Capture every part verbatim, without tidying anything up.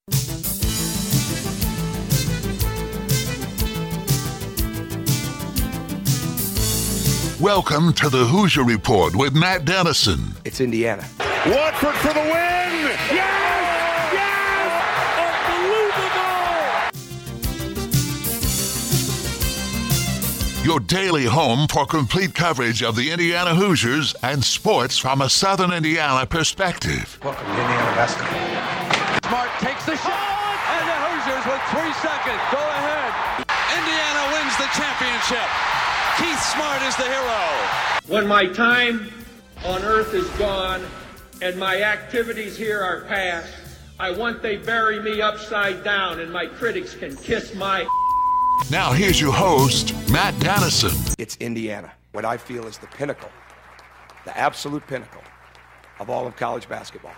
Welcome to the Hoosier Report with Matt Dennison. It's Indiana. Watford for the win! Yes! Yes! Unbelievable! Your daily home for complete coverage of the Indiana Hoosiers and sports from a Southern Indiana perspective. Welcome to Indiana basketball. Smart takes the shot, and the Hoosiers with three seconds go ahead. Indiana wins the championship. Keith Smart is the hero. When my time on earth is gone and my activities here are past, I want they bury me upside down and my critics can kiss my... Now here's your host, Matt Dennison. It's Indiana, what I feel is the pinnacle, the absolute pinnacle of all of college basketball.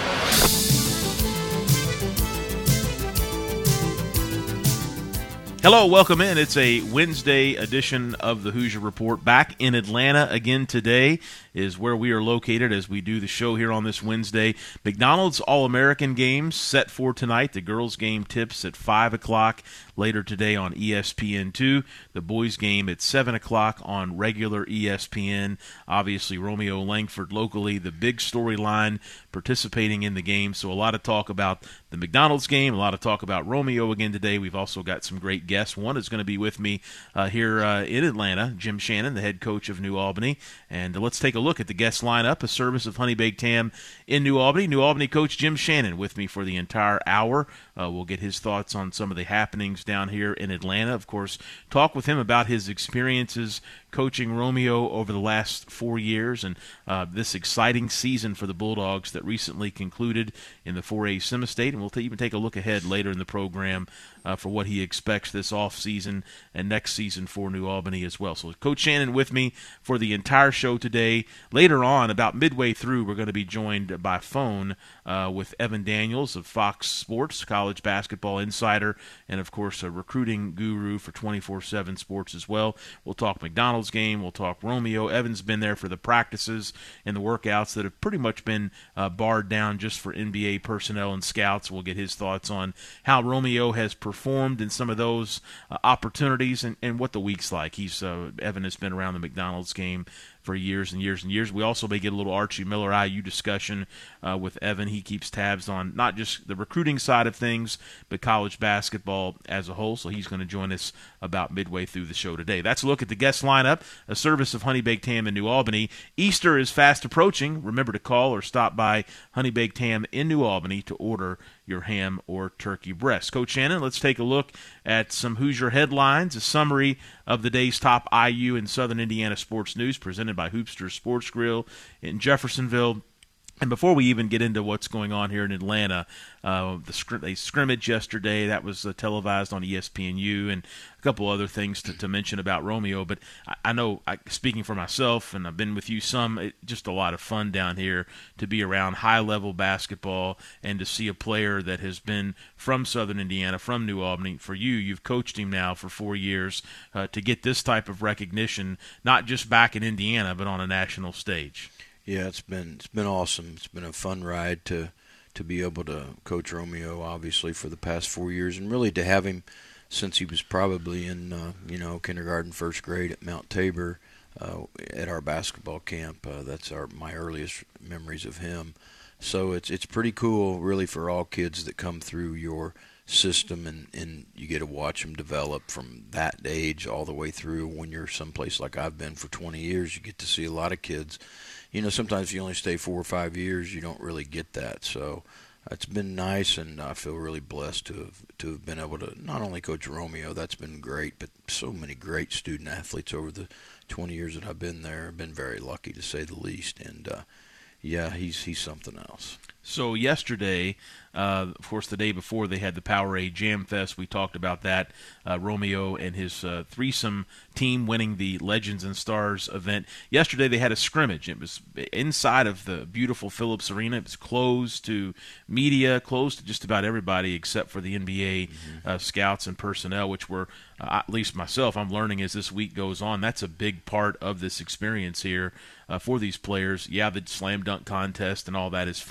Hello, welcome in. It's a Wednesday edition of the Hoosier Report. Back in Atlanta again today is where we are located as we do the show here on this Wednesday. McDonald's All-American games set for tonight. The girls' game tips at five o'clock later today on E S P N two. The boys' game at seven o'clock on regular E S P N. Obviously, Romeo Langford locally, the big storyline participating in the game. So a lot of talk about the McDonald's game, a lot of talk about Romeo again today. We've also got some great guests. One is going to be with me uh, here uh, in Atlanta, Jim Shannon, the head coach of New Albany. And uh, let's take a look at the guest lineup, a service of Honey Baked Ham in New Albany. New Albany coach Jim Shannon with me for the entire hour. Uh, we'll get his thoughts on some of the happenings down here in Atlanta. Of course, talk with him about his experiences coaching Romeo over the last four years and uh, this exciting season for the Bulldogs that recently concluded in the four A Semi-State. And we'll t- even take a look ahead later in the program uh, for what he expects this offseason and next season for New Albany as well. So Coach Shannon with me for the entire show today. Later on, about midway through, we're going to be joined by phone uh, with Evan Daniels of Fox Sports, college basketball insider, and, of course, a recruiting guru for twenty-four seven Sports as well. We'll talk McDonald's game. We'll talk Romeo. Evan's been there for the practices and the workouts that have pretty much been uh, barred down just for N B A personnel and scouts. We'll get his thoughts on how Romeo has performed in some of those uh, opportunities and, and what the week's like. He's uh, Evan has been around the McDonald's game for years and years and years. We also may get a little Archie Miller I U discussion uh, with Evan. He keeps tabs on not just the recruiting side of things, but college basketball as a whole. So he's going to join us about midway through the show today. That's a look at the guest lineup, a service of Honey Baked Ham in New Albany. Easter is fast approaching. Remember to call or stop by Honey Baked Ham in New Albany to order your ham or turkey breast. Coach Shannon, let's take a look at some Hoosier headlines, a summary of the day's top I U and Southern Indiana sports news presented by Hoopster Sports Grill in Jeffersonville. And before we even get into what's going on here in Atlanta, uh, the scrim- they scrimmage yesterday, that was uh, televised on E S P N U, and a couple other things to, to mention about Romeo. But I, I know, I, speaking for myself, and I've been with you some, it, just a lot of fun down here to be around high-level basketball and to see a player that has been from Southern Indiana, from New Albany. For you, you've coached him now for four years, uh, to get this type of recognition, not just back in Indiana, but on a national stage. Yeah, it's been it's been awesome. It's been a fun ride to to be able to coach Romeo, obviously, for the past four years, and really to have him since he was probably in uh, you know kindergarten, first grade at Mount Tabor uh, at our basketball camp. Uh, that's our my earliest memories of him. So it's it's pretty cool, really, for all kids that come through your system, and, and you get to watch them develop from that age all the way through. When you're someplace like I've been for twenty years, you get to see a lot of kids. You know, sometimes if you only stay four or five years, you don't really get that. So it's been nice, and I feel really blessed to have to have been able to not only coach Romeo, that's been great, but so many great student athletes over the twenty years that I've been there. I've been very lucky, to say the least. And uh, yeah, he's he's something else. So yesterday, uh, of course, the day before they had the Powerade Jam Fest. We talked about that. Uh, Romeo and his uh, threesome team winning the Legends and Stars event. Yesterday they had a scrimmage. It was inside of the beautiful Phillips Arena. It was closed to media, closed to just about everybody except for the N B A mm-hmm. uh, scouts and personnel, which were, uh, at least myself, I'm learning as this week goes on, that's a big part of this experience here uh, for these players. Yeah, the slam dunk contest and all that is fun,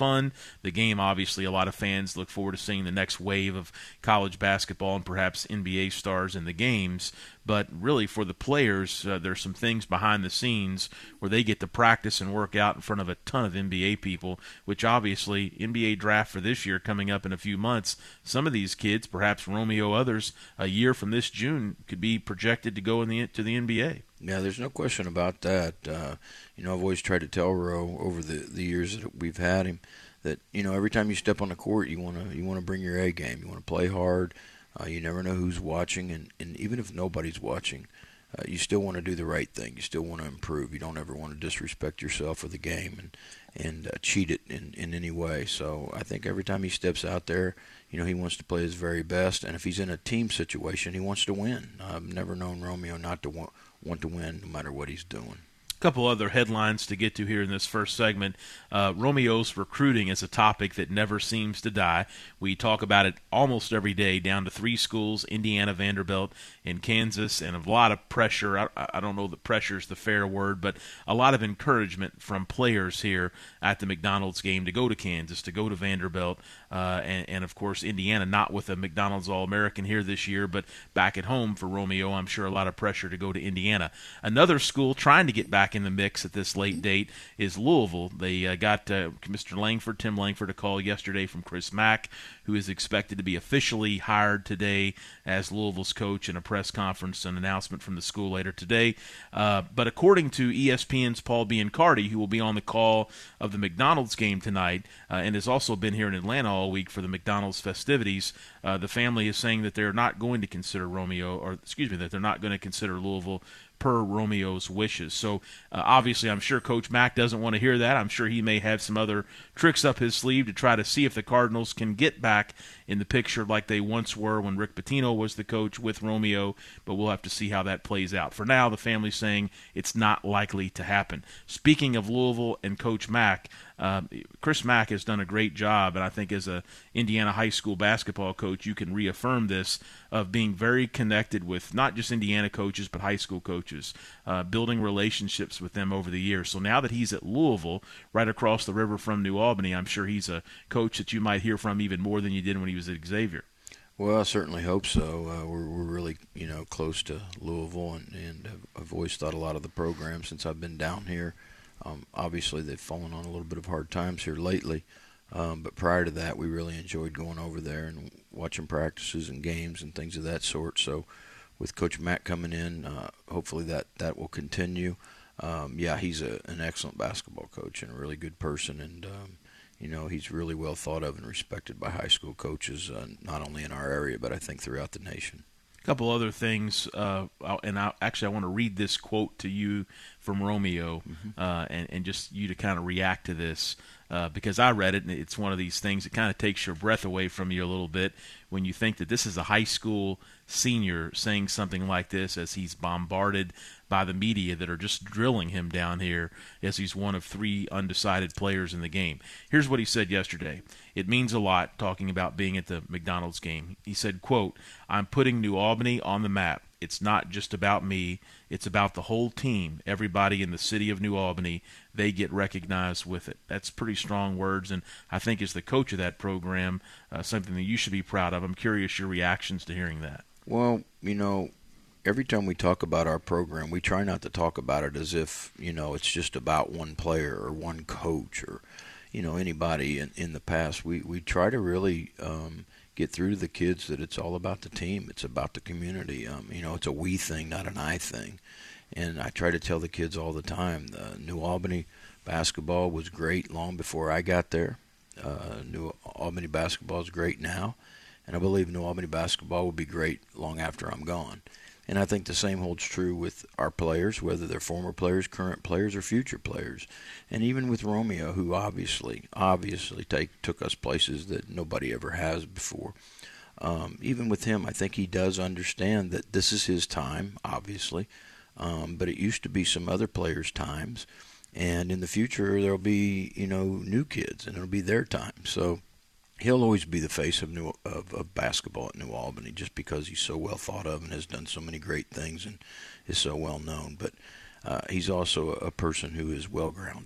the game. Obviously, a lot of fans look forward to seeing the next wave of college basketball and perhaps N B A stars in the games. But really, for the players, uh, there's some things behind the scenes where they get to practice and work out in front of a ton of N B A people, which obviously, N B A draft for this year coming up in a few months, some of these kids, perhaps Romeo, others, a year from this June, could be projected to go in the to the N B A. Yeah, there's no question about that. Uh, you know, I've always tried to tell Ro over the, the years that we've had him that, you know, every time you step on the court, you want to you want to bring your A game. You want to play hard. Uh, you never know who's watching, and, and even if nobody's watching, uh, you still want to do the right thing. You still want to improve. You don't ever want to disrespect yourself or the game and and uh, cheat it in, in any way. So I think every time he steps out there, you know, he wants to play his very best. And if he's in a team situation, he wants to win. I've never known Romeo not to want, want to win no matter what he's doing. Couple other headlines to get to here in this first segment. Uh, Romeo's recruiting is a topic that never seems to die. We talk about it almost every day, down to three schools, Indiana, Vanderbilt, and Kansas, and a lot of pressure. I, I don't know that pressure is the fair word, but a lot of encouragement from players here at the McDonald's game to go to Kansas, to go to Vanderbilt, uh, and, and, of course, Indiana, not with a McDonald's All-American here this year, but back at home for Romeo, I'm sure a lot of pressure to go to Indiana. Another school trying to get back in the mix at this late date is Louisville. They uh, got uh, Mister Langford, Tim Langford, a call yesterday from Chris Mack, who is expected to be officially hired today as Louisville's coach in a press conference, an announcement from the school later today. Uh, but according to E S P N's Paul Biancardi, who will be on the call of the McDonald's game tonight uh, and has also been here in Atlanta all week for the McDonald's festivities, uh, the family is saying that they're not going to consider Romeo, or excuse me, that they're not going to consider Louisville per Romeo's wishes. So uh, obviously I'm sure Coach Mack doesn't want to hear that. I'm sure he may have some other tricks up his sleeve to try to see if the Cardinals can get back in the picture like they once were when Rick Pitino was the coach with Romeo, but we'll have to see how that plays out. For now, the family's saying it's not likely to happen. Speaking of Louisville and Coach Mack, uh, Chris Mack has done a great job, and I think as a Indiana high school basketball coach, you can reaffirm this, of being very connected with not just Indiana coaches but high school coaches, uh, building relationships with them over the years. So now that he's at Louisville, right across the river from New Albany, I'm sure he's a coach that you might hear from even more than you did when he was at Xavier. Well, I certainly hope so. Uh, we're we're really you know close to Louisville, and and I've, I've always thought a lot of the programs since I've been down here. Um, obviously, they've fallen on a little bit of hard times here lately, um, but prior to that, we really enjoyed going over there and watching practices and games and things of that sort. So, with Coach Mack coming in, uh, hopefully that that will continue. Um, yeah, he's a, an excellent basketball coach and a really good person, and um, you know he's really well thought of and respected by high school coaches, uh, not only in our area but I think throughout the nation. A couple other things, uh, and I, actually I want to read this quote to you from Romeo, mm-hmm. uh, and, and just you to kind of react to this, uh, because I read it, and it's one of these things that kind of takes your breath away from you a little bit when you think that this is a high school senior saying something like this as he's bombarded by the media that are just drilling him down here as he's one of three undecided players in the game. Here's what he said yesterday. It means a lot talking about being at the McDonald's game. He said, quote, "I'm putting New Albany on the map. It's not just about me. It's about the whole team. Everybody in the city of New Albany, they get recognized with it." That's pretty strong words, and I think as the coach of that program, uh, something that you should be proud of. I'm curious your reactions to hearing that. Well, you know, every time we talk about our program, we try not to talk about it as if, you know, it's just about one player or one coach or, you know, anybody in, in the past. We, we try to really um, get through to the kids that it's all about the team. It's about the community. Um, you know, it's a we thing, not an I thing. And I try to tell the kids all the time, the New Albany basketball was great long before I got there. Uh, New Albany basketball is great now. And I believe New Albany basketball will be great long after I'm gone. And I think the same holds true with our players, whether they're former players, current players, or future players. And even with Romeo, who obviously, obviously take, took us places that nobody ever has before. Um, even with him, I think he does understand that this is his time, obviously. Um, but it used to be some other players' times. And in the future, there'll be, you know, new kids, and it'll be their time. So he'll always be the face of new of, of basketball at New Albany just because he's so well thought of and has done so many great things and is so well known. But uh, he's also a person who is well grounded.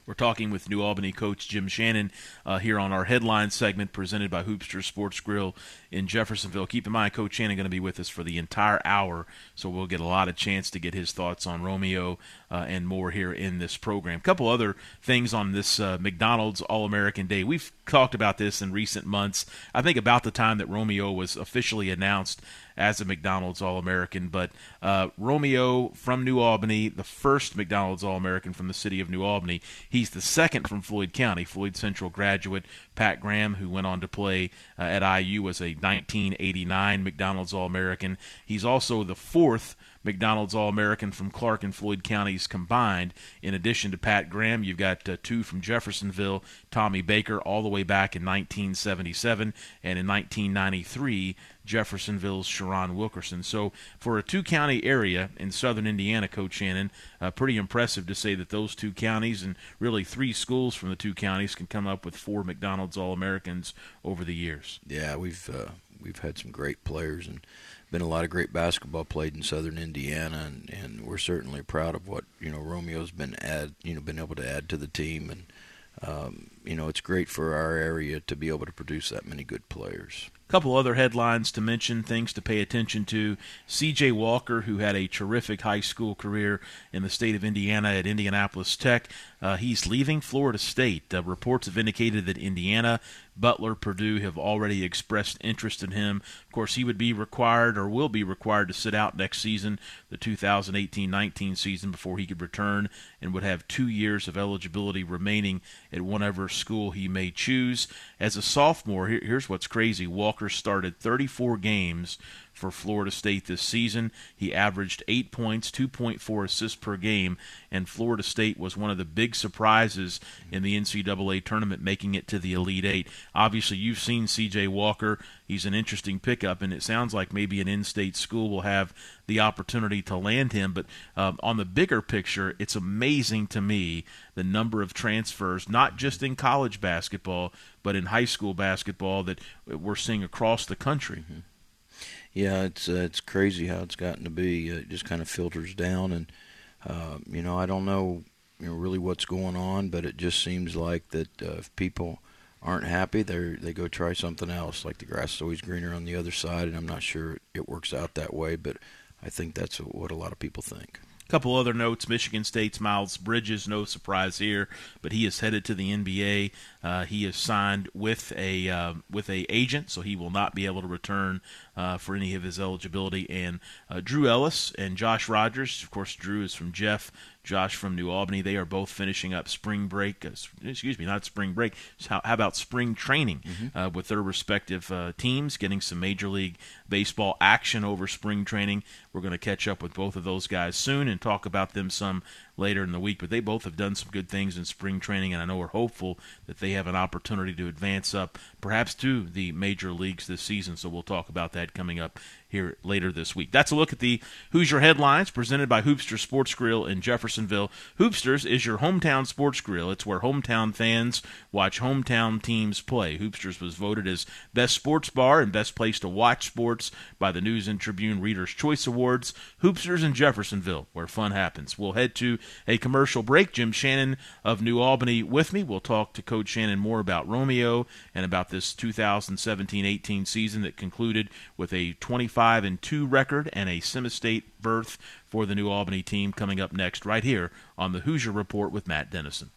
We're talking with New Albany coach Jim Shannon uh, here on our headline segment presented by Hoopster Sports Grill in Jeffersonville. Keep in mind, Coach Shannon going to be with us for the entire hour, so we'll get a lot of chance to get his thoughts on Romeo uh, and more here in this program. A couple other things on this uh, McDonald's All-American Day. We've talked about this in recent months. I think about the time that Romeo was officially announced as a McDonald's All-American, but uh, Romeo from New Albany, the first McDonald's All-American from the city of New Albany. He's the second from Floyd County, Floyd Central graduate Pat Graham, who went on to play uh, at I U as a nineteen eighty-nine McDonald's All-American. He's also the fourth McDonald's All-American from Clark and Floyd counties combined. In addition to Pat Graham, you've got uh, two from Jeffersonville, Tommy Baker, all the way back in nineteen seventy-seven, and in nineteen ninety-three, Jeffersonville's Sharon Wilkerson. So for a two-county area in southern Indiana, Coach Shannon, uh, pretty impressive to say that those two counties and really three schools from the two counties can come up with four McDonald's All-Americans over the years. Yeah, we've uh, we've had some great players and been a lot of great basketball played in southern Indiana, and, and we're certainly proud of what you know Romeo's been add you know been able to add to the team, and um, you know it's great for our area to be able to produce that many good players. A couple other headlines to mention, things to pay attention to. C J Walker, who had a terrific high school career in the state of Indiana at Indianapolis Tech, uh, he's leaving Florida State. Uh, reports have indicated that Indiana, Butler, Purdue have already expressed interest in him. Of course, he would be required or will be required to sit out next season, the two thousand eighteen nineteen season, before he could return, and would have two years of eligibility remaining at whatever school he may choose. As a sophomore, here, here's what's crazy. Walker started thirty-four games for Florida State this season. He averaged eight points, two point four assists per game, and Florida State was one of the big surprises in the N C double A tournament, making it to the Elite Eight. Obviously, you've seen C J Walker. He's an interesting pickup, and it sounds like maybe an in-state school will have the opportunity to land him. But um, on the bigger picture, it's amazing to me the number of transfers, not just in college basketball, but in high school basketball that we're seeing across the country. Mm-hmm. Yeah, it's uh, it's crazy how it's gotten to be. Uh, it just kind of filters down, and uh, you know I don't know, you know really what's going on, but it just seems like that uh, if people aren't happy, they they go try something else. Like the grass is always greener on the other side, and I'm not sure it works out that way, but I think that's what a lot of people think. A couple other notes. Michigan State's Miles Bridges, no surprise here, but he is headed to the N B A. Uh, he is signed with a uh, with a agent, so he will not be able to return uh, for any of his eligibility. And uh, Drew Ellis and Josh Rogers, of course, Drew is from Jeff, Josh from New Albany. They are both finishing up spring break. Uh, excuse me, not spring break. How, how about spring training mm-hmm. uh, with their respective uh, teams, getting some Major League Baseball action over spring training. We're going to catch up with both of those guys soon and talk about them some later in the week, but they both have done some good things in spring training, and I know we're hopeful that they have an opportunity to advance up perhaps to the major leagues this season, so we'll talk about that coming up here later this week. That's a look at the Hoosier headlines presented by Hoopster Sports Grill in Jeffersonville. Hoopsters is your hometown sports grill. It's where hometown fans watch hometown teams play. Hoopsters was voted as best sports bar and best place to watch sports by the News and Tribune Reader's Choice Awards. Hoopsters in Jeffersonville, where fun happens. We'll head to a commercial break. Jim Shannon of New Albany with me. We'll talk to Coach Shannon more about Romeo and about this two thousand seventeen eighteen season that concluded with a twenty-five and two record and a semi-state berth for the New Albany team, coming up next right here on the Hoosier Report with Matt Dennison.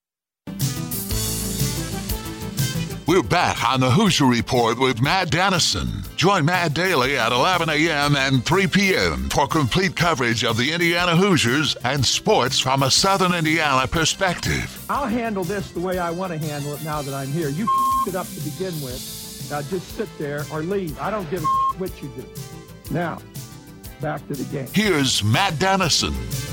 We're back on the Hoosier Report with Matt Dennison. Join Matt daily at eleven a.m. and three p.m. for complete coverage of the Indiana Hoosiers and sports from a Southern Indiana perspective. I'll handle this the way I want to handle it now that I'm here. You f***ed it up to begin with. Now just sit there or leave. I don't give a what you do. Now, back to the game. Here's Matt Dennison.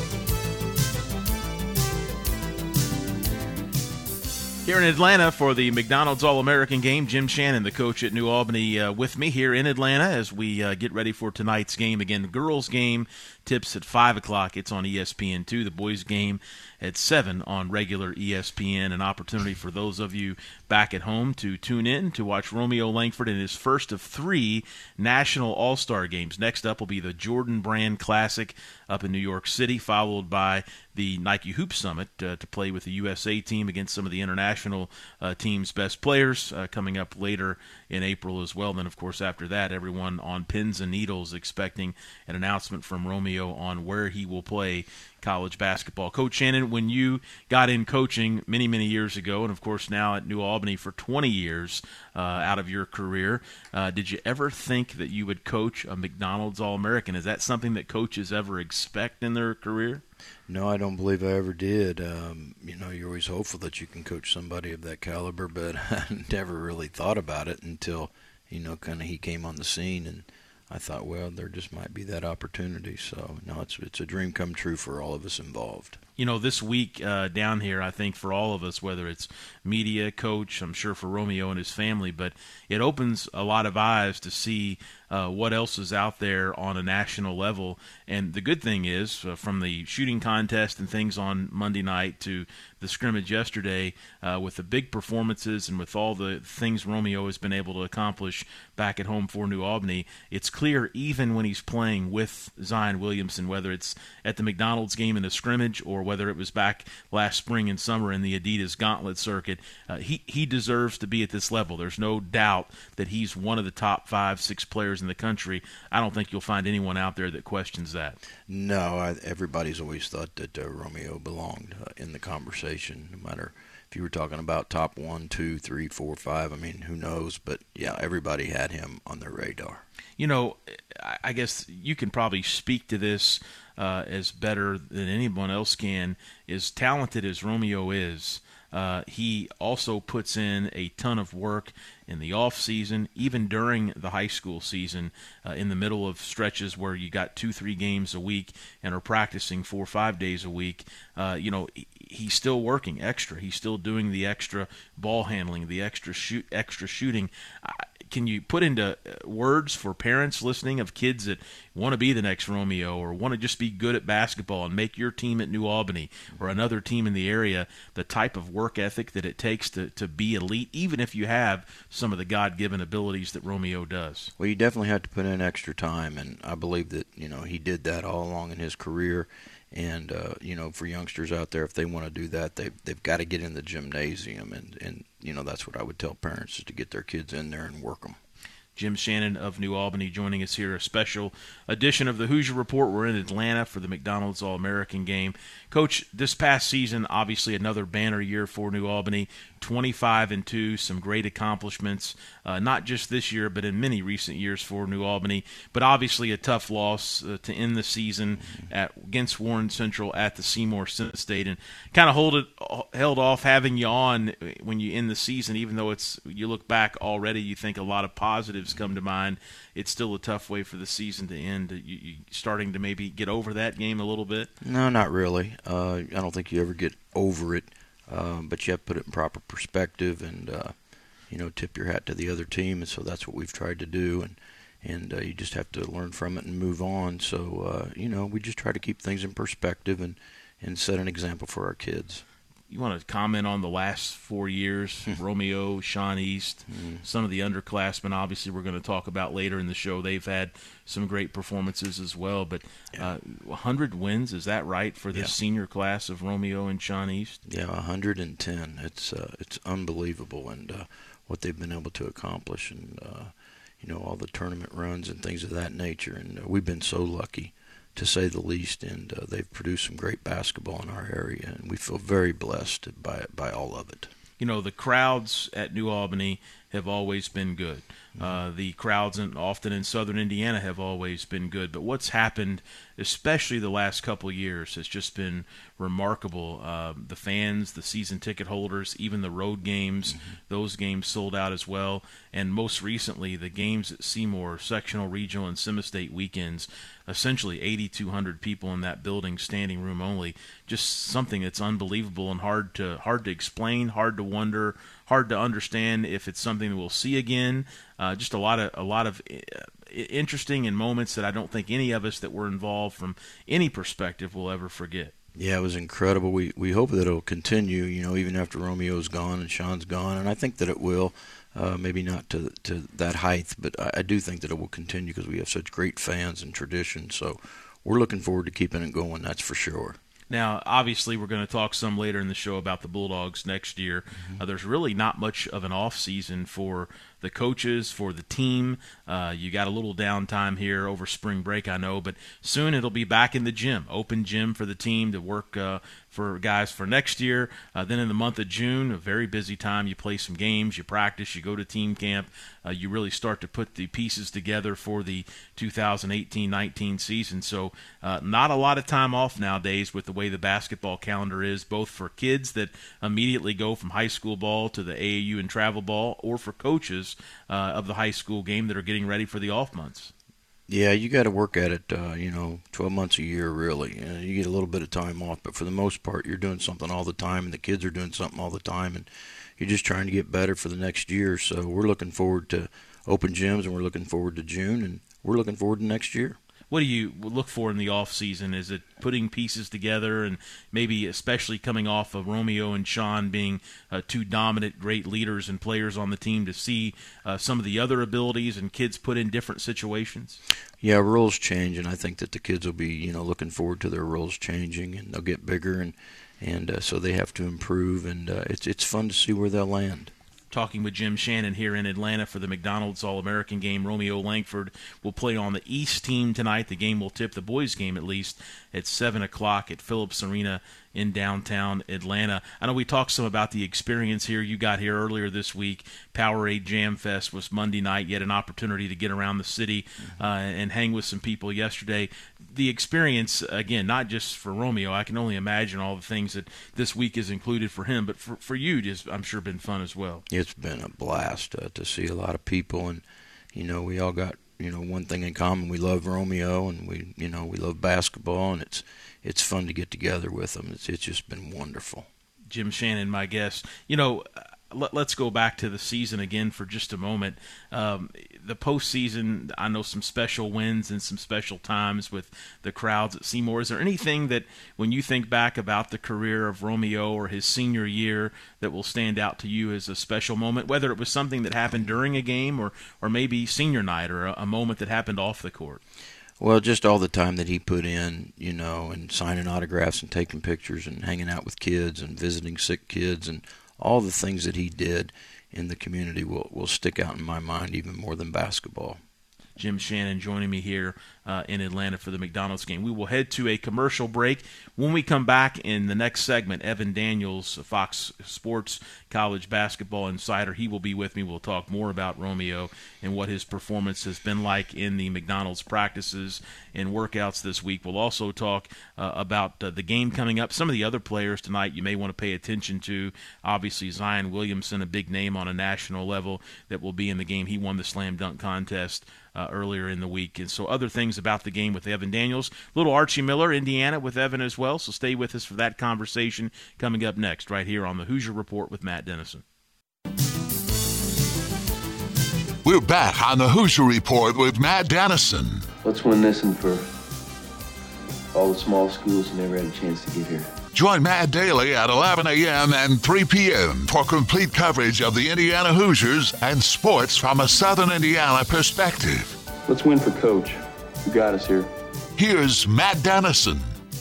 Here in Atlanta for the McDonald's All-American game, Jim Shannon, the coach at New Albany, uh, with me here in Atlanta as we uh, get ready for tonight's game. Again, the girls' game tips at five o'clock. It's on E S P N two. The boys' game at seven on regular E S P N. An opportunity for those of you back at home to tune in to watch Romeo Langford in his first of three National All-Star games. Next up will be the Jordan Brand Classic up in New York City, followed by the Nike Hoop Summit uh, to play with the U S A team against some of the international uh, team's best players uh, coming up later in April as well. Then, of course, after that, everyone on pins and needles expecting an announcement from Romeo on where he will play college basketball. Coach Shannon, when you got in coaching many, many years ago, and of course now at New Albany for twenty years uh, out of your career, uh, did you ever think that you would coach a McDonald's All-American? Is that something that coaches ever expect in their career? No, I don't believe I ever did. Um, you know, you're always hopeful that you can coach somebody of that caliber, but I never really thought about it until, you know, kind of he came on the scene, and I thought, well, there just might be that opportunity. So, no, it's it's a dream come true for all of us involved. You know, this week uh, down here, I think for all of us, whether it's media, coach, I'm sure for Romeo and his family, but it opens a lot of eyes to see uh, what else is out there on a national level. And the good thing is, uh, from the shooting contest and things on Monday night to the scrimmage yesterday, uh, with the big performances and with all the things Romeo has been able to accomplish back at home for New Albany, it's clear even when he's playing with Zion Williamson, whether it's at the McDonald's game in the scrimmage or whether it was back last spring and summer in the Adidas Gauntlet circuit, uh, he, he deserves to be at this level. There's no doubt that he's one of the top five, six players in the country. I don't think you'll find anyone out there that questions that. No, I, everybody's always thought that uh, Romeo belonged uh, in the conversation, no matter if you were talking about top one, two, three, four, five. I mean, who knows? But, yeah, everybody had him on their radar. You know, I guess you can probably speak to this uh, as better than anyone else can. As talented as Romeo is, uh, he also puts in a ton of work in the off season, even during the high school season, uh, in the middle of stretches where you got two, three games a week and are practicing four or five days a week. Uh, you know, he's still working extra. He's still doing the extra ball handling, the extra shoot, extra shooting. I, Can you put into words for parents listening of kids that want to be the next Romeo or want to just be good at basketball and make your team at New Albany or another team in the area the type of work ethic that it takes to, to be elite, even if you have some of the God-given abilities that Romeo does? Well, you definitely have to put in extra time, and I believe that, you know, he did that all along in his career. And, uh, you know, for youngsters out there, if they want to do that, they, they've got to get in the gymnasium. And, and, you know, that's what I would tell parents, is to get their kids in there and work them. Jim Shannon of New Albany joining us here, a special edition of the Hoosier Report. We're in Atlanta for the McDonald's All-American game. Coach, this past season, obviously another banner year for New Albany, twenty-five and two, some great accomplishments, uh, not just this year, but in many recent years for New Albany, but obviously a tough loss uh, to end the season at, against Warren Central at the Seymour State, and kind of hold it, held off having you on when you end the season, even though it's, you look back already, you think a lot of positives come to mind. It's still a tough way for the season to end. You, you starting to maybe get over that game a little bit? No, not really. Uh, I don't think you ever get over it, uh, but you have to put it in proper perspective and, uh, you know, tip your hat to the other team. And so that's what we've tried to do. And, and uh, you just have to learn from it and move on. So, uh, you know, we just try to keep things in perspective and, and set an example for our kids. You want to comment on the last four years, Romeo, Sean East, mm. some of the underclassmen, obviously we're going to talk about later in the show. They've had some great performances as well. But yeah. uh, one hundred wins, is that right, for this yeah. senior class of Romeo and Sean East? Yeah, one hundred ten. It's uh, it's unbelievable, and uh, what they've been able to accomplish, and, uh, you know, all the tournament runs and things of that nature. And uh, we've been so lucky, to say the least, and uh, they've produced some great basketball in our area, and we feel very blessed by by all of it. You know, the crowds at New Albany have always been good. Mm-hmm. Uh, the crowds in, often in southern Indiana have always been good. But what's happened, especially the last couple of years, has just been remarkable. Uh, the fans, the season ticket holders, even the road games, mm-hmm. those games sold out as well. And most recently, the games at Seymour, sectional, regional, and semi-state weekends, essentially eighty-two hundred people in that building, standing room only. Just something that's unbelievable and hard to hard to explain, hard to wonder, hard to understand if it's something that we'll see again. Uh, just a lot of a lot of interesting and moments that I don't think any of us that were involved from any perspective will ever forget. Yeah, it was incredible. We we hope that it'll continue, you know, even after Romeo's gone and Sean's gone, and I think that it will. Uh, maybe not to to that height, but I, I do think that it will continue because we have such great fans and tradition. So we're looking forward to keeping it going, that's for sure. Now, obviously, we're going to talk some later in the show about the Bulldogs next year. Mm-hmm. Uh, there's really not much of an off season for the coaches, for the team. Uh, you got a little downtime here over spring break, I know, but soon it'll be back in the gym, open gym for the team to work uh, for guys for next year. Uh, then in the month of June, a very busy time. You play some games, you practice, you go to team camp. Uh, you really start to put the pieces together for the two thousand eighteen nineteen season. So uh, not a lot of time off nowadays with the way the basketball calendar is, both for kids that immediately go from high school ball to the A A U and travel ball, or for coaches uh, of the high school game that are getting ready for the off months. Yeah, you got to work at it, uh, you know, twelve months a year, really. Uh, you get a little bit of time off, but for the most part, you're doing something all the time, and the kids are doing something all the time, and you're just trying to get better for the next year. So we're looking forward to open gyms, and we're looking forward to June, and we're looking forward to next year. What do you look for in the off season? Is it putting pieces together, and maybe especially coming off of Romeo and Sean being uh, two dominant, great leaders and players on the team, to see uh, some of the other abilities and kids put in different situations? Yeah, roles change, and I think that the kids will be, you know, looking forward to their roles changing, and they'll get bigger, and and uh, so they have to improve, and uh, it's it's fun to see where they'll land. Talking with Jim Shannon here in Atlanta for the McDonald's All-American game. Romeo Langford will play on the East team tonight. The game will tip, the boys' game at least, at seven o'clock at Phillips Arena in downtown Atlanta. I know we talked some about the experience here. You got here earlier this week. Powerade Jam Fest was Monday night. You had an opportunity to get around the city uh, and hang with some people yesterday. The experience, again, not just for Romeo. I can only imagine all the things that this week is included for him, but for, for you, it's, I'm sure, been fun as well. It's been a blast uh, to see a lot of people, and, you know, we all got, you know, one thing in common. We love Romeo, and we, you know, we love basketball, and it's it's fun to get together with them. It's it's just been wonderful. Jim Shannon, my guest. You know, let, let's go back to the season again for just a moment. Um, the postseason, I know some special wins and some special times with the crowds at Seymour. Is there anything that, when you think back about the career of Romeo or his senior year, that will stand out to you as a special moment, whether it was something that happened during a game or, or maybe senior night, or a, a moment that happened off the court? Well, just all the time that he put in, you know, and signing autographs and taking pictures and hanging out with kids and visiting sick kids, and all the things that he did in the community will, will stick out in my mind even more than basketball. Jim Shannon joining me here uh, in Atlanta for the McDonald's game. We will head to a commercial break. When we come back in the next segment, Evan Daniels, Fox Sports College Basketball Insider, he will be with me. We'll talk more about Romeo and what his performance has been like in the McDonald's practices and workouts this week. We'll also talk uh, about uh, the game coming up. Some of the other players tonight you may want to pay attention to. Obviously, Zion Williamson, a big name on a national level that will be in the game. He won the slam dunk contest Uh, earlier in the week. And so other things about the game with Evan Daniels. Little Archie Miller, Indiana, with Evan as well. So stay with us for that conversation coming up next right here on the Hoosier Report with Matt Dennison. We're back on the Hoosier Report with Matt Dennison. Let's win this one for all the small schools who never had a chance to get here. Join Matt daily at eleven a.m. and three p.m. for complete coverage of the Indiana Hoosiers and sports from a Southern Indiana perspective. Let's win for Coach, who got us here. Here's Matt Dennison.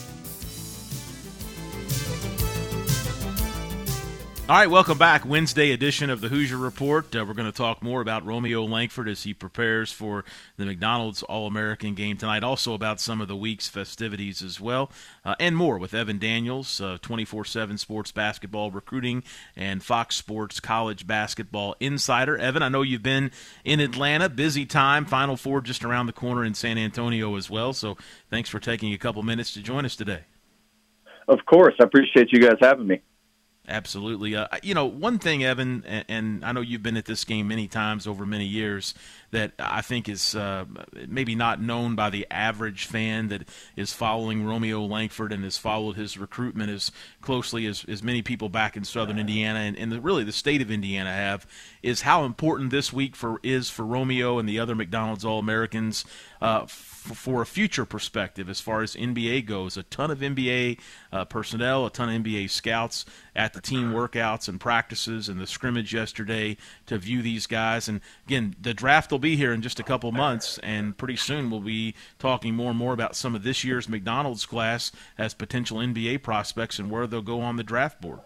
All right, welcome back. Wednesday edition of the Hoosier Report. Uh, we're going to talk more about Romeo Langford as he prepares for the McDonald's All-American game tonight. Also about some of the week's festivities as well, uh, and more with Evan Daniels, uh, twenty-four seven Sports Basketball Recruiting and Fox Sports College Basketball Insider. Evan, I know you've been in Atlanta, busy time, Final Four just around the corner in San Antonio as well, so thanks for taking a couple minutes to join us today. Of course. I appreciate you guys having me. Absolutely. Uh, you know, one thing, Evan, and, and I know you've been at this game many times over many years, that I think is uh, maybe not known by the average fan that is following Romeo Langford and has followed his recruitment as closely as, as many people back in Southern Indiana and, and the, really the state of Indiana have, is how important this week for is for Romeo and the other McDonald's All-Americans uh, f- for a future perspective as far as N B A goes. A ton of N B A uh, personnel, a ton of N B A scouts at the team workouts and practices and the scrimmage yesterday to view these guys. And, again, the draft will be here in just a couple months, and pretty soon we'll be talking more and more about some of this year's McDonald's class as potential N B A prospects and where they'll go on the draft board.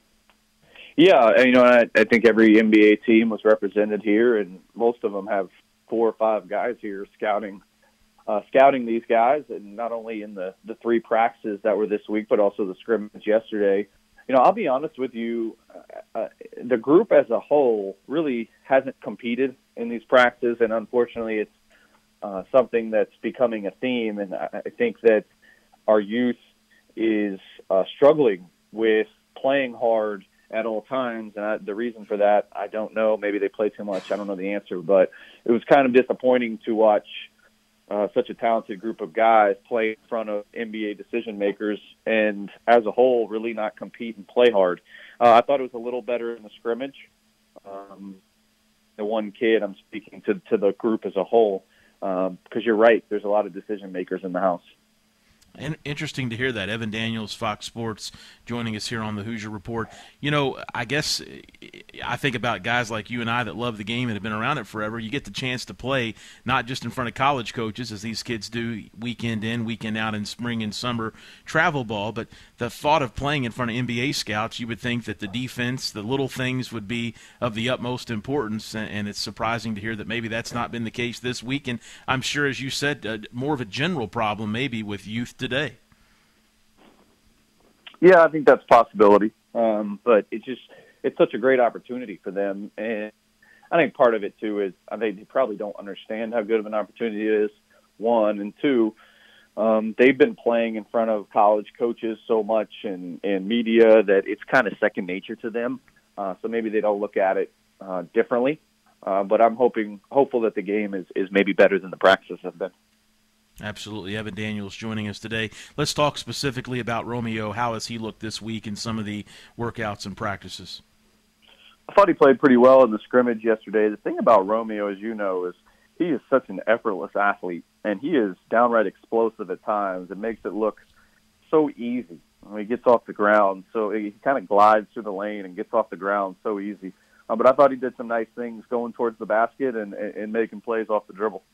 Yeah, you know, I, I think every N B A team was represented here, and most of them have four or five guys here scouting uh, scouting these guys, and not only in the, the three practices that were this week, but also the scrimmage yesterday. You know, I'll be honest with you, uh, uh, the group as a whole really hasn't competed in these practices, and unfortunately it's uh, something that's becoming a theme, and I, I think that our youth is uh, struggling with playing hard at all times, and I, the reason for that, I don't know. Maybe they play too much. I don't know the answer, but it was kind of disappointing to watch uh, such a talented group of guys play in front of N B A decision makers, and as a whole, really not compete and play hard. Uh, I thought it was a little better in the scrimmage. Um, the one kid, I'm speaking to to the group as a whole, um, because you're right. There's a lot of decision makers in the house. And interesting to hear that. Evan Daniels, Fox Sports, joining us here on the Hoosier Report. You know, I guess I think about guys like you and I that love the game and have been around it forever. You get the chance to play not just in front of college coaches, as these kids do weekend in, weekend out in spring and summer travel ball, but the thought of playing in front of N B A scouts, you would think that the defense, the little things would be of the utmost importance, and it's surprising to hear that maybe that's not been the case this week. And I'm sure, as you said, uh, more of a general problem maybe with youth today. Yeah, I think that's a possibility. Um, but it's just, it's such a great opportunity for them. And I think part of it, too, is I think they probably don't understand how good of an opportunity it is, one. And two, um, they've been playing in front of college coaches so much and, and media that it's kind of second nature to them. Uh, so maybe they don't look at it uh, differently. Uh, but I'm hoping, hopeful that the game is, is maybe better than the practices have been. Absolutely. Evan Daniels joining us today. Let's talk specifically about Romeo. How has he looked this week in some of the workouts and practices? I thought he played pretty well in the scrimmage yesterday. The thing about Romeo, as you know, is he is such an effortless athlete, and he is downright explosive at times. It makes it look so easy when he gets off the ground. So he kind of glides through the lane and gets off the ground so easy. Uh, but I thought he did some nice things going towards the basket and, and making plays off the dribble.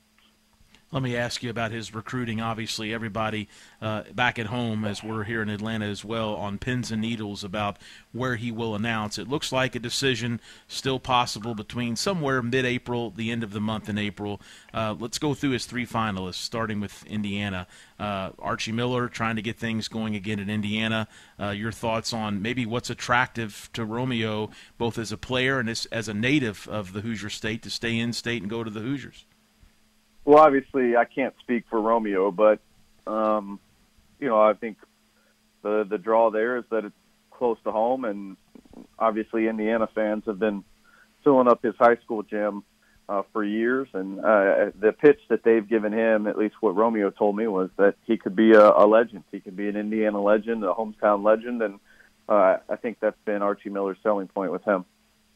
Let me ask you about his recruiting. Obviously, everybody uh, back at home, as we're here in Atlanta as well, on pins and needles about where he will announce. It looks like a decision still possible between somewhere mid-April, the end of the month in April. Uh, let's go through his three finalists, starting with Indiana. Uh, Archie Miller trying to get things going again in Indiana. Uh, your thoughts on maybe what's attractive to Romeo, both as a player and as, as a native of the Hoosier State, to stay in state and go to the Hoosiers? Well, obviously, I can't speak for Romeo, but, um, you know, I think the the draw there is that it's close to home, and obviously Indiana fans have been filling up his high school gym uh, for years, and uh, the pitch that they've given him, at least what Romeo told me, was that he could be a, a legend. He could be an Indiana legend, a hometown legend, and uh, I think that's been Archie Miller's selling point with him.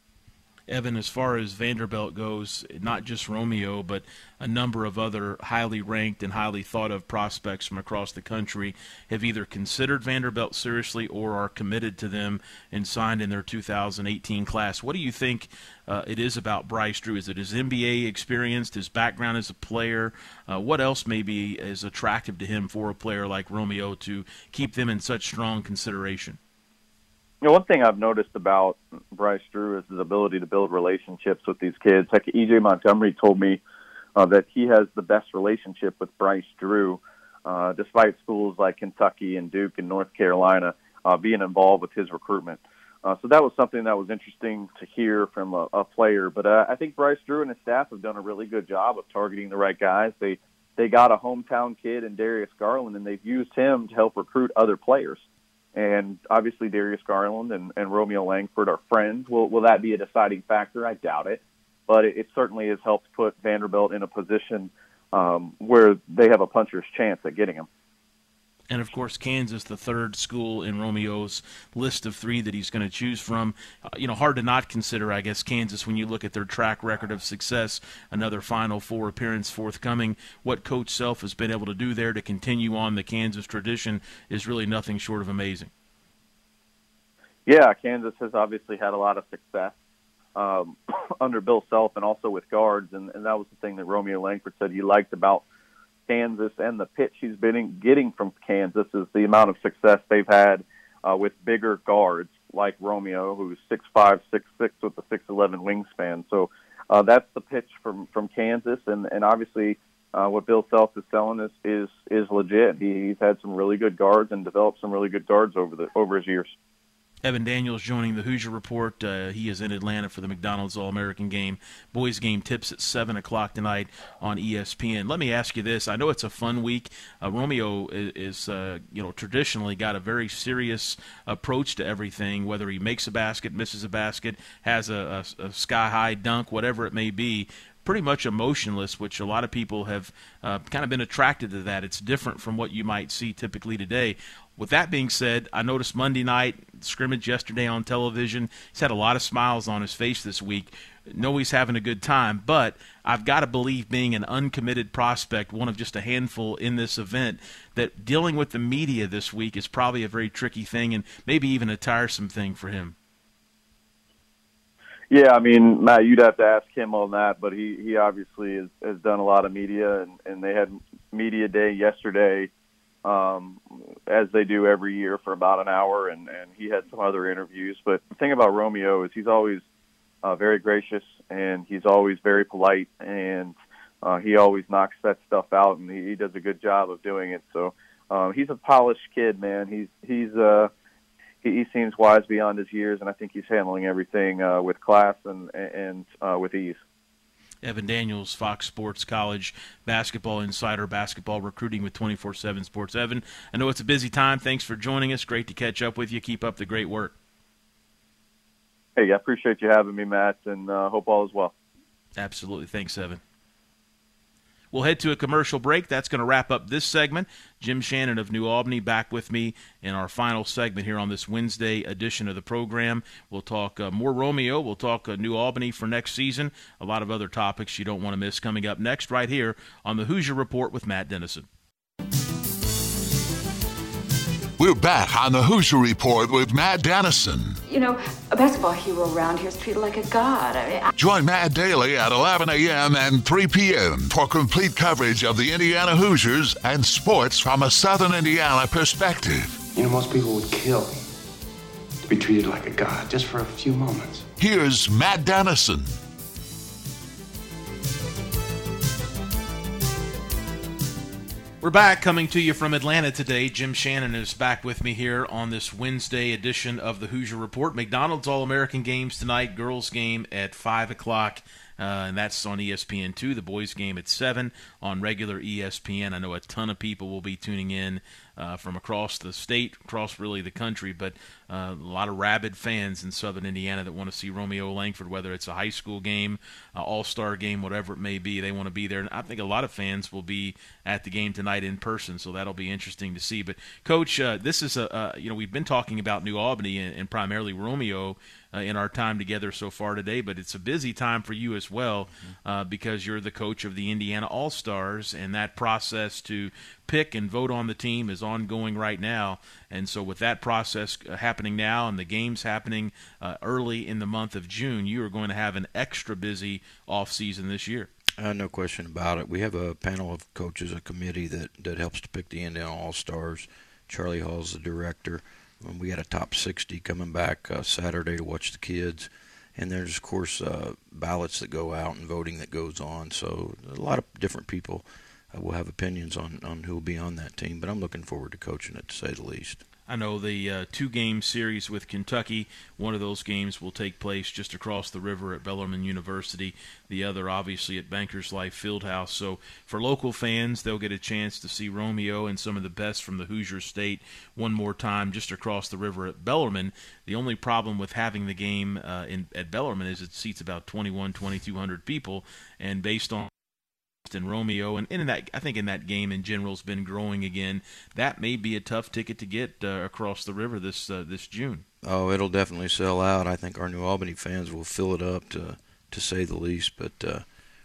Evan, as far as Vanderbilt goes, not just Romeo, but a number of other highly ranked and highly thought of prospects from across the country have either considered Vanderbilt seriously or are committed to them and signed in their two thousand eighteen class. What do you think uh, it is about Bryce Drew? Is it his N B A experience, his background as a player? Uh, what else maybe is attractive to him for a player like Romeo to keep them in such strong consideration? You know, one thing I've noticed about Bryce Drew is his ability to build relationships with these kids. Like E J Montgomery told me uh, that he has the best relationship with Bryce Drew, uh, despite schools like Kentucky and Duke and North Carolina uh, being involved with his recruitment. Uh, so that was something that was interesting to hear from a, a player. But uh, I think Bryce Drew and his staff have done a really good job of targeting the right guys. They they got a hometown kid in Darius Garland, and they've used him to help recruit other players. And obviously Darius Garland and, and Romeo Langford are friends. Will will that be a deciding factor? I doubt it. But it, it certainly has helped put Vanderbilt in a position um, where they have a puncher's chance at getting him. And, of course, Kansas, the third school in Romeo's list of three that he's going to choose from. Uh, you know, hard to not consider, I guess, Kansas when you look at their track record of success, another Final Four appearance forthcoming. What Coach Self has been able to do there to continue on the Kansas tradition is really nothing short of amazing. Yeah, Kansas has obviously had a lot of success um, under Bill Self and also with guards, and, and that was the thing that Romeo Langford said he liked about Kansas and the pitch he's been getting from Kansas is the amount of success they've had uh, with bigger guards like Romeo, who's six five, six six with a six eleven wingspan. So uh, that's the pitch from, from Kansas, and, and obviously uh, what Bill Self is selling is, is, is legit. He, he's had some really good guards and developed some really good guards over the over his years. Evan Daniels joining the Hoosier Report. Uh, he is in Atlanta for the McDonald's All-American game. Boys game tips at seven o'clock tonight on E S P N. Let me ask you this. I know it's a fun week. Uh, Romeo is, is uh, you know, traditionally got a very serious approach to everything, whether he makes a basket, misses a basket, has a, a, a sky-high dunk, whatever it may be. Pretty much emotionless, which a lot of people have uh, kind of been attracted to that. It's different from what you might see typically today. With that being said, I noticed Monday night scrimmage yesterday on television. He's had a lot of smiles on his face this week. Know he's having a good time, but I've got to believe, being an uncommitted prospect, one of just a handful in this event, that dealing with the media this week is probably a very tricky thing and maybe even a tiresome thing for him. Yeah, I mean, Matt, you'd have to ask him on that, but he, he obviously has, has done a lot of media, and, and they had media day yesterday, um, as they do every year for about an hour, and, and he had some other interviews. But the thing about Romeo is he's always uh, very gracious, and he's always very polite, and uh, he always knocks that stuff out, and he, he does a good job of doing it. So um, he's a polished kid, man. He's he's uh, he, he seems wise beyond his years, and I think he's handling everything uh, with class and and uh, with ease. Evan Daniels, Fox Sports College basketball insider, basketball recruiting with twenty-four seven Sports. Evan, I know it's a busy time. Thanks for joining us. Great to catch up with you. Keep up the great work. Hey, I appreciate you having me, Matt, and uh, hope all is well. Absolutely. Thanks, Evan. We'll head to a commercial break. That's going to wrap up this segment. Jim Shannon of New Albany back with me in our final segment here on this Wednesday edition of the program. We'll talk uh, more Romeo. We'll talk uh, New Albany for next season. A lot of other topics you don't want to miss coming up next right here on the Hoosier Report with Matt Dennison. We're back on the Hoosier Report with Matt Dennison. You know, a basketball hero around here is treated like a god. I mean, I... Join Matt daily at eleven a.m. and three p.m. for complete coverage of the Indiana Hoosiers and sports from a Southern Indiana perspective. You know, most people would kill to be treated like a god just for a few moments. Here's Matt Dennison. We're back, coming to you from Atlanta today. Jim Shannon is back with me here on this Wednesday edition of the Hoosier Report. McDonald's All-American games tonight, girls game at five o'clock, uh, and that's on E S P N two. The boys game at seven on regular E S P N. I know a ton of people will be tuning in uh, from across the state, across really the country, but uh, a lot of rabid fans in Southern Indiana that want to see Romeo Langford, whether it's a high school game, uh, all-star game, whatever it may be. They want to be there. And I think a lot of fans will be at the game tonight in person, so that'll be interesting to see. But, Coach, uh, this is a, uh, you know, we've been talking about New Albany and, and primarily Romeo uh, in our time together so far today, but it's a busy time for you as well uh, because you're the coach of the Indiana All-Stars, and that process to pick and vote on the team is ongoing right now. And so with that process happening now and the games happening uh, early in the month of June, you are going to have an extra busy off-season this year. Uh, no question about it. We have a panel of coaches, a committee that, that helps to pick the Indiana All-Stars. Charlie Hall's the director. Um, we had a top sixty coming back uh, Saturday to watch the kids. And there's, of course, uh, ballots that go out and voting that goes on. So a lot of different people uh, will have opinions on, on who will be on that team. But I'm looking forward to coaching it, to say the least. I know the uh, two-game series with Kentucky, one of those games will take place just across the river at Bellarmine University, the other obviously at Bankers Life Fieldhouse. So for local fans, they'll get a chance to see Romeo and some of the best from the Hoosier State one more time just across the river at Bellarmine. The only problem with having the game uh, in, at Bellarmine is it seats about twenty-one, twenty-two hundred people, and based on and Romeo, and in that, I think in that game in general has been growing again. That may be a tough ticket to get uh, across the river this uh, this June. Oh, it'll definitely sell out. I think our New Albany fans will fill it up, to to say the least. But uh,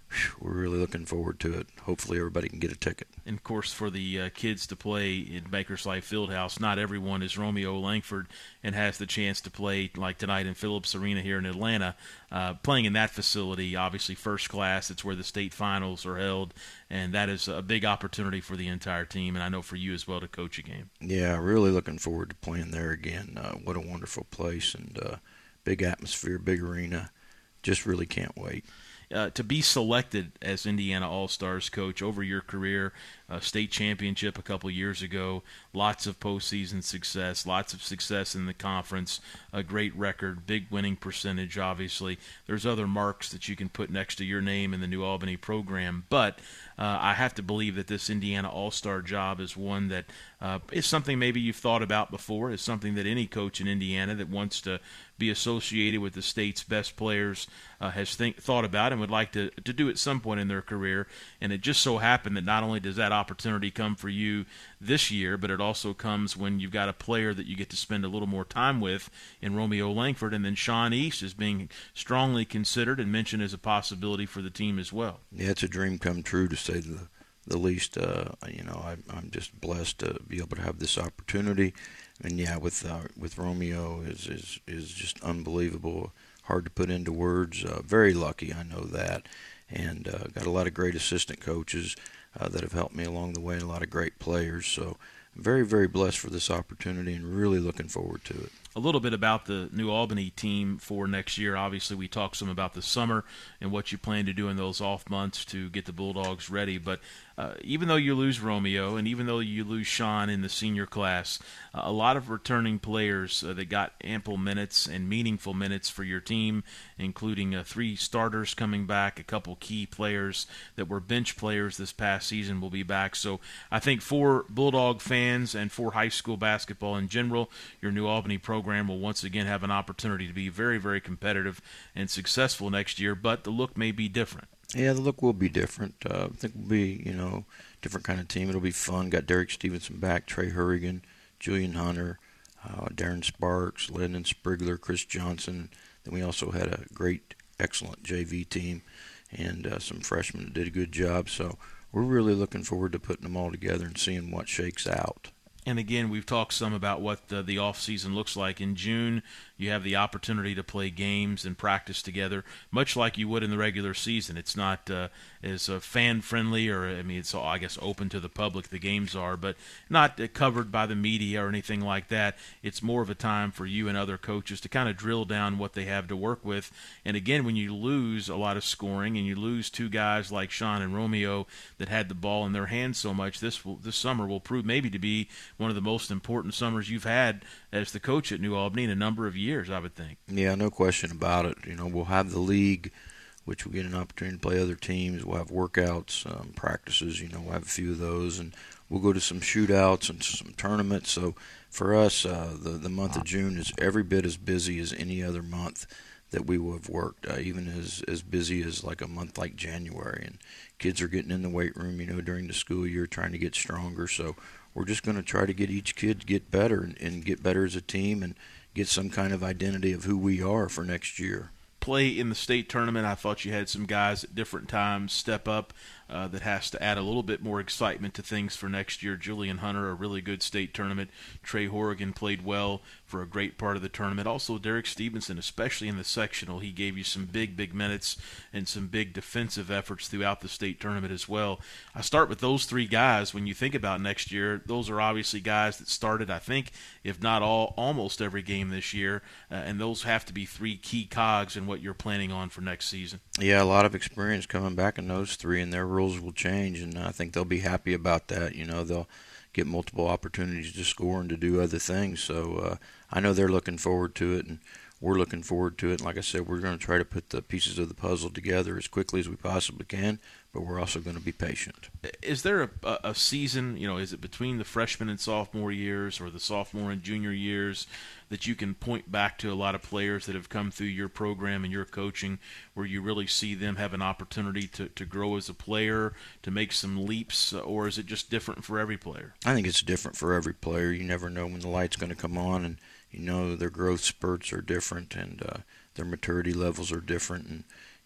we're really looking forward to it. Hopefully everybody can get a ticket. And, of course, for the uh, kids to play in Bankers Life Fieldhouse, not everyone is Romeo Langford and has the chance to play like tonight in Phillips Arena here in Atlanta. Uh, playing in that facility, obviously first class, it's where the state finals are held, and that is a big opportunity for the entire team, and I know for you as well to coach a game. Yeah, really looking forward to playing there again. Uh, what a wonderful place, and uh, big atmosphere, big arena. Just really can't wait. Uh, to be selected as Indiana All-Stars coach over your career, uh, state championship a couple years ago, lots of postseason success, lots of success in the conference, a great record, big winning percentage, obviously. There's other marks that you can put next to your name in the New Albany program, but uh, I have to believe that this Indiana All-Star job is one that uh, is something maybe you've thought about before, is something that any coach in Indiana that wants to be associated with the state's best players uh, has think, thought about and would like to, to do at some point in their career. And it just so happened that not only does that opportunity come for you this year, but it also comes when you've got a player that you get to spend a little more time with in Romeo Langford, and then Sean East is being strongly considered and mentioned as a possibility for the team as well. Yeah, it's a dream come true, to say the, the least. Uh, you know, I, I'm just blessed to be able to have this opportunity. And yeah, with uh, with Romeo is, is is just unbelievable. Hard to put into words. Uh, very lucky, I know that, and uh, got a lot of great assistant coaches uh, that have helped me along the way, and a lot of great players. So I'm very, very blessed for this opportunity, and really looking forward to it. A little bit about the New Albany team for next year. Obviously, we talked some about the summer and what you plan to do in those off months to get the Bulldogs ready. But uh, even though you lose Romeo and even though you lose Sean in the senior class, uh, a lot of returning players uh, that got ample minutes and meaningful minutes for your team, including uh, three starters coming back, a couple key players that were bench players this past season will be back. So I think for Bulldog fans and for high school basketball in general, your New Albany program will once again have an opportunity to be very, very competitive and successful next year, but the look may be different. Yeah, the look will be different. Uh, I think we'll be, you know, different kind of team. It'll be fun. Got Derek Stevenson back, Trey Hurrigan, Julian Hunter, uh, Darren Sparks, Lennon Sprigler, Chris Johnson. Then we also had a great, excellent J V team and uh, some freshmen that did a good job. So we're really looking forward to putting them all together and seeing what shakes out. And again, we've talked some about what the, the off-season looks like. In June, you have the opportunity to play games and practice together, much like you would in the regular season. It's not uh, as uh, fan-friendly, or, I mean, it's, I guess, open to the public, the games are, but not uh, covered by the media or anything like that. It's more of a time for you and other coaches to kind of drill down what they have to work with. And again, when you lose a lot of scoring and you lose two guys like Sean and Romeo that had the ball in their hands so much, this will, this summer will prove maybe to be one of the most important summers you've had as the coach at New Albany in a number of years, I would think. Yeah, no question about it. You know, we'll have the league, which will get an opportunity to play other teams. We'll have workouts, um, practices. You know, we'll have a few of those, and we'll go to some shootouts and some tournaments. So for us, uh, the the month of June is every bit as busy as any other month that we will have worked, uh, even as as busy as like a month like January. And kids are getting in the weight room, you know, during the school year, trying to get stronger. So we're just going to try to get each kid to get better and, and get better as a team and get some kind of identity of who we are for next year. Play in the state tournament, I thought you had some guys at different times step up. Uh, that has to add a little bit more excitement to things for next year. Julian Hunter, a really good state tournament. Trey Horrigan played well for a great part of the tournament. Also, Derek Stevenson, especially in the sectional, he gave you some big, big minutes and some big defensive efforts throughout the state tournament as well. I start with those three guys. When you think about next year, those are obviously guys that started, I think, if not all, almost every game this year, uh, and those have to be three key cogs in what you're planning on for next season. Yeah, a lot of experience coming back in those three, and their rules will change, and I think they'll be happy about that. You know, they'll get multiple opportunities to score and to do other things. So uh, I know they're looking forward to it, and we're looking forward to it. And like I said, we're going to try to put the pieces of the puzzle together as quickly as we possibly can, but we're also going to be patient. Is there a, a season, you know, is it between the freshman and sophomore years or the sophomore and junior years that you can point back to a lot of players that have come through your program and your coaching where you really see them have an opportunity to, to grow as a player, to make some leaps, or is it just different for every player? I think it's different for every player. You never know when the light's going to come on, and you know their growth spurts are different, and uh, their maturity levels are different, and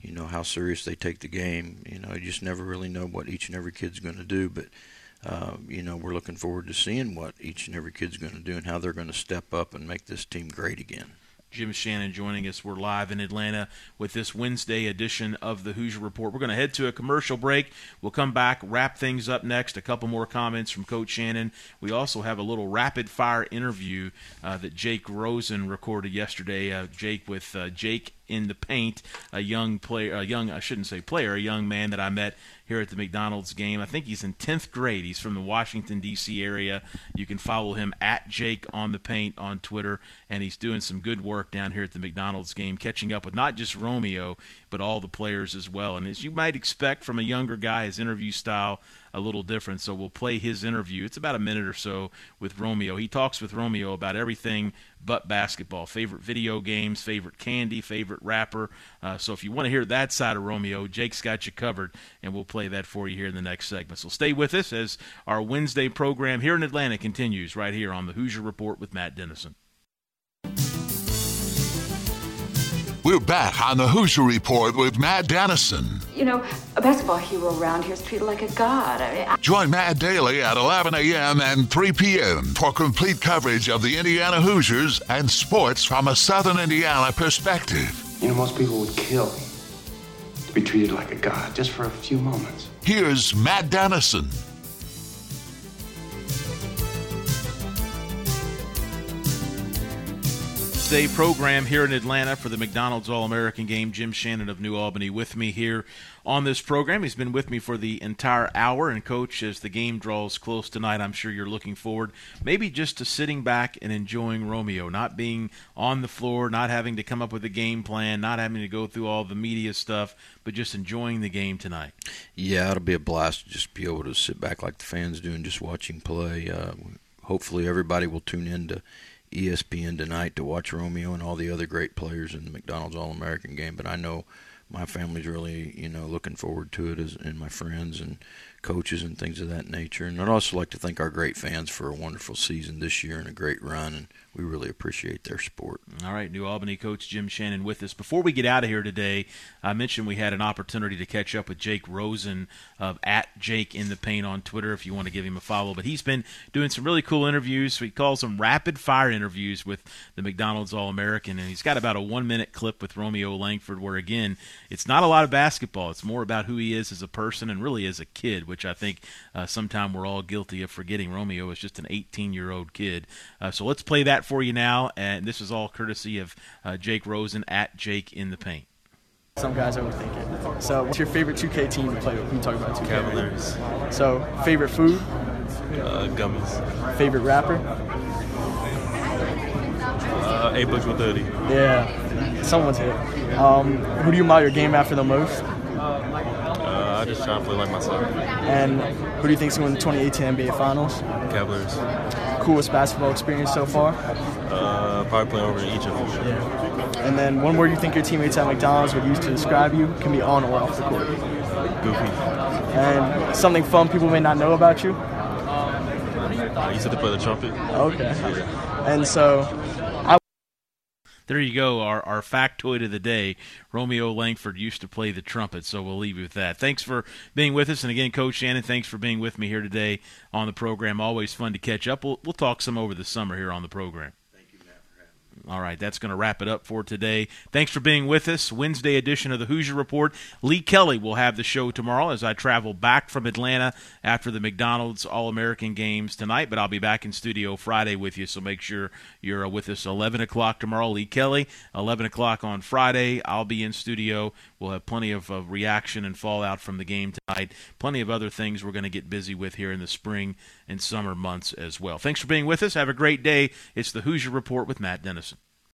you know, how serious they take the game. You know, you just never really know what each and every kid's going to do, but uh, you know, we're looking forward to seeing what each and every kid's going to do and how they're going to step up and make this team great again. Jim Shannon joining us. We're live in Atlanta with this Wednesday edition of the Hoosier Report. We're going to head to a commercial break. We'll come back, wrap things up next. A couple more comments from Coach Shannon. We also have a little rapid-fire interview uh, that Jake Rosen recorded yesterday. Uh, Jake with uh, Jake in the Paint, a young player, a young I shouldn't say player, a young man that I met here at the McDonald's game. I think he's in tenth grade. He's from the Washington, D C area. You can follow him at Jake on the Paint on Twitter, and he's doing some good work down here at the McDonald's game, catching up with not just Romeo, but all the players as well. And as you might expect from a younger guy, his interview style a little different, so we'll play his interview. It's about a minute or so with Romeo. He talks with Romeo about everything but basketball, favorite video games, favorite candy, favorite rapper. Uh, so if you want to hear that side of Romeo, Jake's got you covered, and we'll play that for you here in the next segment. So stay with us as our Wednesday program here in Atlanta continues right here on the Hoosier Report with Matt Dennison. We're back on the Hoosier Report with Matt Dennison. You know, a basketball hero around here is treated like a god. I mean, I... Join Matt daily at eleven a.m. and three p.m. for complete coverage of the Indiana Hoosiers and sports from a Southern Indiana perspective. You know, most people would kill to be treated like a god just for a few moments. Here's Matt Dennison. Day program here in Atlanta for the McDonald's All-American game. Jim Shannon of New Albany with me here on this program. He's been with me for the entire hour. And, Coach, as the game draws close tonight, I'm sure you're looking forward maybe just to sitting back and enjoying Romeo, not being on the floor, not having to come up with a game plan, not having to go through all the media stuff, but just enjoying the game tonight. Yeah, it'll be a blast to just be able to sit back like the fans do and just watch him play. Uh, hopefully everybody will tune in to E S P N tonight to watch Romeo and all the other great players in the McDonald's All-American game. But I know my family's really, you know, looking forward to it, as, and my friends and coaches and things of that nature. And I'd also like to thank our great fans for a wonderful season this year and a great run, and we really appreciate their support. All right, New Albany coach Jim Shannon with us. Before we get out of here today, I mentioned we had an opportunity to catch up with Jake Rosen of at Jake in the Paint on Twitter if you want to give him a follow. But he's been doing some really cool interviews. He calls them rapid-fire interviews with the McDonald's All-American, and he's got about a one-minute clip with Romeo Langford where, again, it's not a lot of basketball. It's more about who he is as a person and really as a kid, which I think uh, sometimes we're all guilty of forgetting. Romeo is just an eighteen-year-old kid. Uh, so let's play that for you now, and this is all courtesy of uh, Jake Rosen at Jake in the Paint. Some guys overthink it. So what's your favorite two K team to play with? We talk about two K. Cavaliers. So favorite food? Uh, gummies. Favorite rapper? Uh, eight Bucks with thirty. Yeah, someone's hit. Um, who do you admire your game after the most? Uh, I just try to play like myself. And who do you think is going to win the twenty eighteen N B A Finals? Cavaliers. Coolest basketball experience so far? Uh, probably playing over in Egypt. Yeah. And then one word you think your teammates at McDonald's would use to describe you can be on or off the court. Goofy. And something fun people may not know about you? I used to play the trumpet. Okay. Yeah. And so... I There you go, our, our factoid of the day. Romeo Langford used to play the trumpet, so we'll leave you with that. Thanks for being with us. And again, Coach Shannon, thanks for being with me here today on the program. Always fun to catch up. We'll, we'll talk some over the summer here on the program. Thank you, Matt, for having me. All right, that's going to wrap it up for today. Thanks for being with us. Wednesday edition of the Hoosier Report. Lee Kelly will have the show tomorrow as I travel back from Atlanta after the McDonald's All-American games tonight, but I'll be back in studio Friday with you, so make sure you're with us eleven o'clock tomorrow. Lee Kelly, eleven o'clock on Friday. I'll be in studio. We'll have plenty of uh, reaction and fallout from the game tonight. Plenty of other things we're going to get busy with here in the spring and summer months as well. Thanks for being with us. Have a great day. It's the Hoosier Report with Matt Dennison.